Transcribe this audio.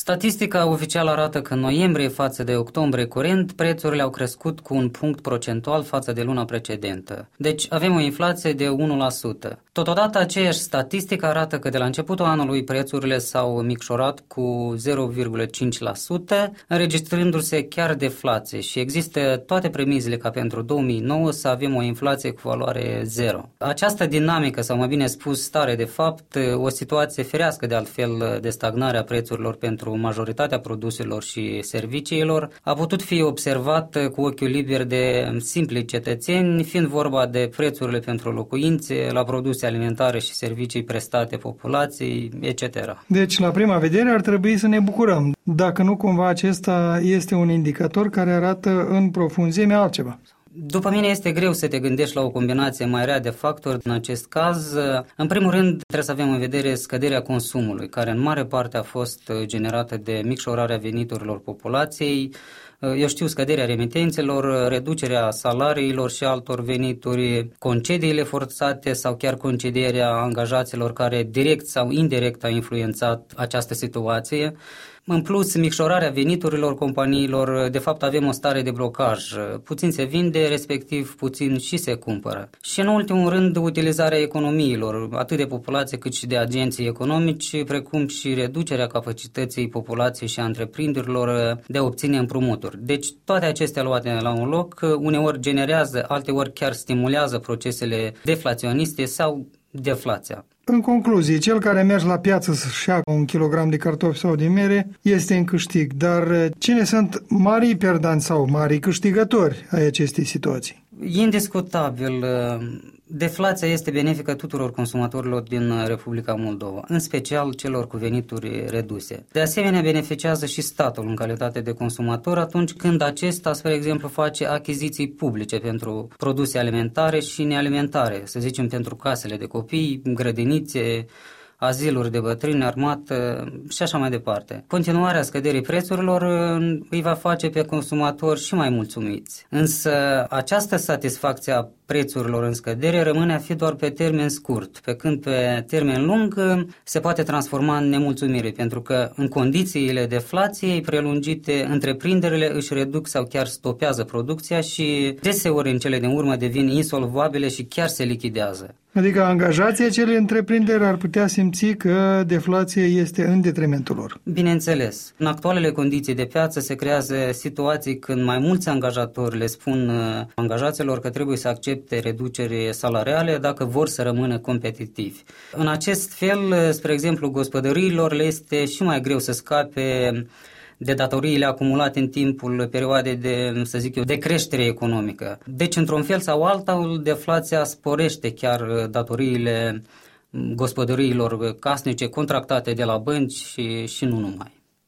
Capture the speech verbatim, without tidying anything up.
Statistica oficială arată că în noiembrie față de octombrie curent, prețurile au crescut cu un punct procentual față de luna precedentă. Deci avem o inflație de unu la sută. Totodată aceeași statistică arată că de la începutul anului prețurile s-au micșorat cu zero virgulă cinci la sută, înregistrându-se chiar deflație și există toate premizele ca pentru două mii nouă să avem o inflație cu valoare zero. Această dinamică, sau mai bine spus stare de fapt, o situație firească de altfel de stagnare a prețurilor pentru majoritatea produselor și serviciilor, a putut fi observat cu ochiul liber de simpli cetățeni, fiind vorba de prețurile pentru locuințe, la produse alimentare și servicii prestate populației, et cetera. Deci, la prima vedere, ar trebui să ne bucurăm, dacă nu cumva acesta este un indicator care arată în profunzime altceva. După mine este greu să te gândești la o combinație mai rea de factori în acest caz. În primul rând, trebuie să avem în vedere scăderea consumului, care în mare parte a fost generată de micșorarea veniturilor populației. Eu știu, scăderea remitențelor, reducerea salariilor și altor venituri, concediile forțate sau chiar concedierea angajaților care direct sau indirect a influențat această situație. În plus, micșorarea veniturilor companiilor, de fapt avem o stare de blocaj. Puțin se vinde, respectiv puțin și se cumpără. Și în ultimul rând, utilizarea economiilor, atât de populație cât și de agenții economici, precum și reducerea capacității populației și a întreprinderilor de a obține împrumuturi. Deci toate acestea luate la un loc, uneori generează, alteori chiar stimulează procesele deflaționiste sau deflația. În concluzie, cel care merge la piață să-și ia un kilogram de cartofi sau de mere este în câștig, dar cine sunt marii perdanți sau marii câștigători ai acestei situații? Indiscutabil, deflația este benefică tuturor consumatorilor din Republica Moldova, în special celor cu venituri reduse. De asemenea, beneficiază și statul în calitate de consumator atunci când acesta, spre exemplu, face achiziții publice pentru produse alimentare și nealimentare, să zicem pentru casele de copii, grădinițe, aziluri de bătrâni, armată și așa mai departe. Continuarea scăderii prețurilor îi va face pe consumatori și mai mulțumiți. Însă această satisfacție a prețurilor în scădere rămâne a fi doar pe termen scurt, pe când pe termen lung se poate transforma în nemulțumire, pentru că în condițiile deflației prelungite, întreprinderile își reduc sau chiar stopează producția și deseori în cele din urmă devin insolvabile și chiar se lichidează. Adică angajații acelei întreprinderi ar putea simți că deflația este în detrimentul lor. Bineînțeles. În actualele condiții de piață se creează situații când mai mulți angajatori le spun angajaților că trebuie să accepte reduceri salariale dacă vor să rămână competitivi. În acest fel, spre exemplu, gospodăriilor le este și mai greu să scape de datoriile acumulate în timpul perioadei de, să zic eu, de creștere economică. Deci, într-un fel sau altul, deflația sporește chiar datoriile gospodăriilor casnice contractate de la bănci și, și nu numai.